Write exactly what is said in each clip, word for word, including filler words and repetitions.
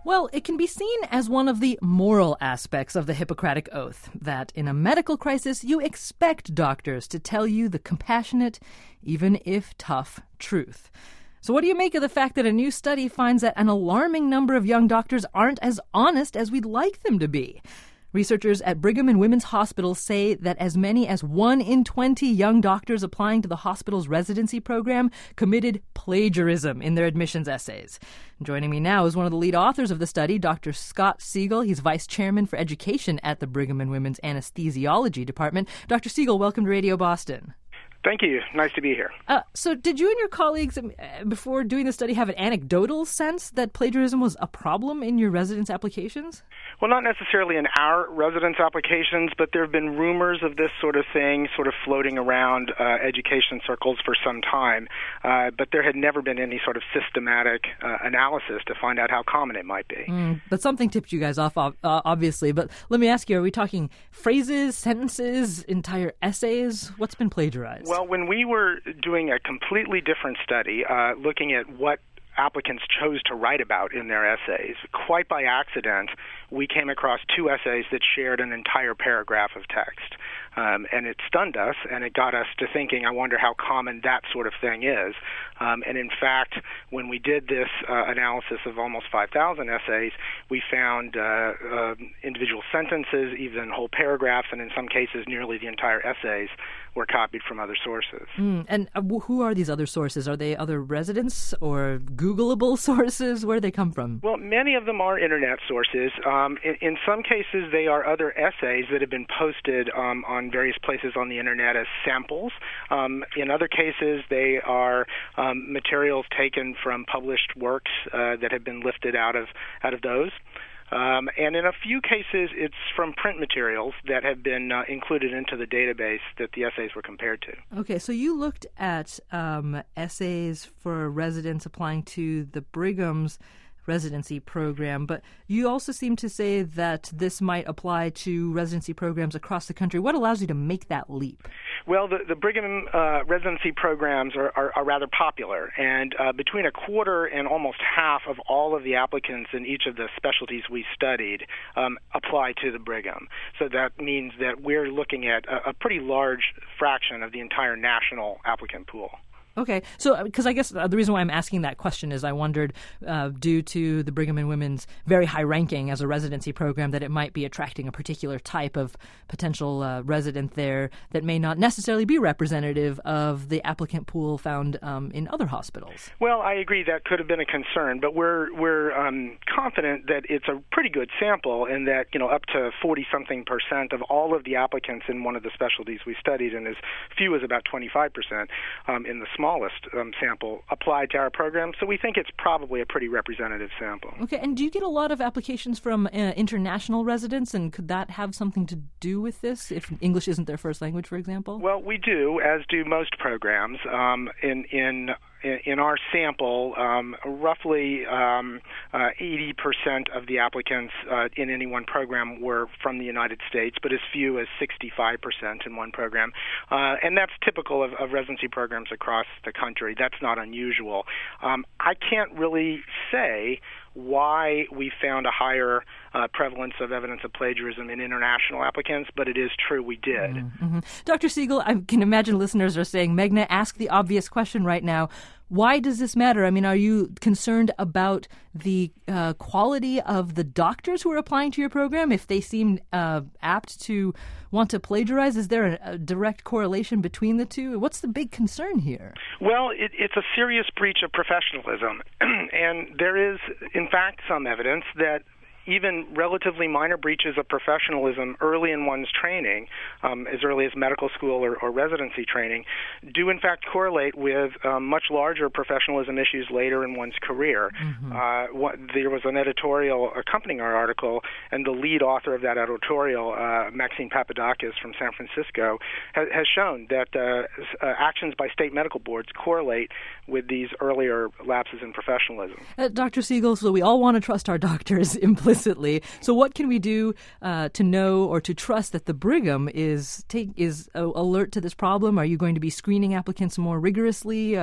Well, it can be seen as one of the moral aspects of the Hippocratic Oath, that in a medical crisis you expect doctors to tell you the compassionate, even if tough, truth. So what do you make of the fact that a new study finds that an alarming number of young doctors aren't as honest as we'd like them to be? Researchers at Brigham and Women's Hospital say that as many as one in twenty young doctors applying to the hospital's residency program committed plagiarism in their admissions essays. Joining me now is one of the lead authors of the study, Doctor Scott Siegel. He's vice chairman for education at the Brigham and Women's Anesthesiology Department. Doctor Siegel, welcome to Radio Boston. Thank you. Nice to be here. Uh, so did you and your colleagues, uh, before doing the study, have an anecdotal sense that plagiarism was a problem in your residence applications? Well, not necessarily in our residence applications, but there have been rumors of this sort of thing sort of floating around uh, education circles for some time, uh, but there had never been any sort of systematic uh, analysis to find out how common it might be. Mm, but something tipped you guys off, uh, obviously. But let me ask you, are we talking phrases, sentences, entire essays? What's been plagiarized? Well, when we were doing a completely different study, uh, looking at what applicants chose to write about in their essays, quite by accident, we came across two essays that shared an entire paragraph of text. Um, and it stunned us, and it got us to thinking, I wonder how common that sort of thing is. Um, and in fact, when we did this uh, analysis of almost five thousand essays, we found uh, uh, individual sentences, even whole paragraphs, and in some cases nearly the entire essays were copied from other sources. Mm, and uh, who are these other sources? Are they other residents or Googleable sources? Where do they come from? Well, many of them are Internet sources. Um, in, in some cases, they are other essays that have been posted um, on various places on the Internet as samples. Um, in other cases, they are um, materials taken from published works uh, that have been lifted out of out of those. Um, and in a few cases, it's from print materials that have been uh, included into the database that the essays were compared to. Okay, so you looked at um, essays for residents applying to the Brigham's residency program, but you also seem to say that this might apply to residency programs across the country. What allows you to make that leap? Well, the, the Brigham uh, residency programs are, are, are rather popular, and uh, between a quarter and almost half of all of the applicants in each of the specialties we studied um, apply to the Brigham. So that means that we're looking at a, a pretty large fraction of the entire national applicant pool. Okay, so because I guess the reason why I'm asking that question is I wondered, uh, due to the Brigham and Women's very high ranking as a residency program, that it might be attracting a particular type of potential uh, resident there that may not necessarily be representative of the applicant pool found um, in other hospitals. Well, I agree that could have been a concern, but we're we're um, confident that it's a pretty good sample, and that you know up to forty something percent of all of the applicants in one of the specialties we studied, and as few as about twenty-five percent um, in the smallest um, sample applied to our program, so we think it's probably a pretty representative sample. Okay, and do you get a lot of applications from uh, international residents, and could that have something to do with this, if English isn't their first language, for example? Well, we do, as do most programs. Um, in in In our sample, um, roughly um, uh, eighty percent of the applicants uh, in any one program were from the United States, but as few as sixty-five percent in one program. Uh, and that's typical of, of residency programs across the country. That's not unusual. Um, I can't really say why we found a higher uh, prevalence of evidence of plagiarism in international applicants, but it is true we did. Mm-hmm. Doctor Siegel, I can imagine listeners are saying, Meghna, ask the obvious question right now. Why does this matter? I mean, are you concerned about the uh, quality of the doctors who are applying to your program? If they seem uh, apt to want to plagiarize, is there a, a direct correlation between the two? What's the big concern here? Well, it, it's a serious breach of professionalism. And there is, in fact, some evidence that even relatively minor breaches of professionalism early in one's training, um, as early as medical school or, or residency training, do in fact correlate with um, much larger professionalism issues later in one's career. Mm-hmm. Uh, what, there was an editorial accompanying our article, and the lead author of that editorial, uh, Maxine Papadakis from San Francisco, ha- has shown that uh, uh, actions by state medical boards correlate with these earlier lapses in professionalism. Uh, Doctor Siegel, so we all want to trust our doctors implicitly. So what can we do uh, to know or to trust that the Brigham is take, is uh, alert to this problem? Are you going to be screening applicants more rigorously, uh,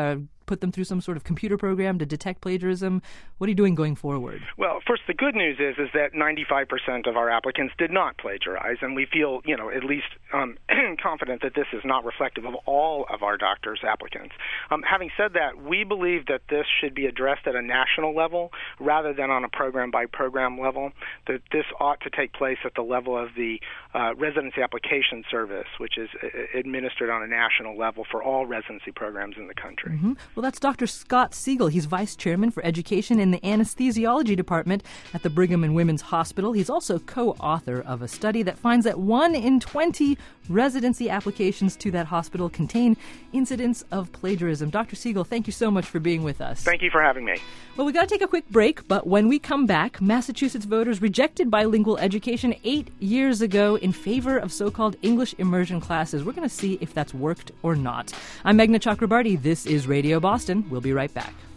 put them through some sort of computer program to detect plagiarism? What are you doing going forward? Well, first, the good news is is that ninety-five percent of our applicants did not plagiarize, and we feel, you know, at least um, confident that this is not reflective of all of our doctors' applicants. Um, having said that, we believe that this should be addressed at a national level rather than on a program-by-program level, that this ought to take place at the level of the uh, Residency Application Service, which is uh, administered on a national level for all residency programs in the country. Mm-hmm. Well, that's Doctor Scott Siegel. He's Vice Chairman for Education in the Anesthesiology Department at the Brigham and Women's Hospital. He's also co-author of a study that finds that one in twenty residency applications to that hospital contain incidents of plagiarism. Doctor Siegel, thank you so much for being with us. Thank you for having me. Well, we got to take a quick break, but when we come back, Massachusetts voters rejected bilingual education eight years ago in favor of so-called English immersion classes. We're going to see if that's worked or not. I'm Meghna Chakrabarti. This is Radio Boston. We'll be right back.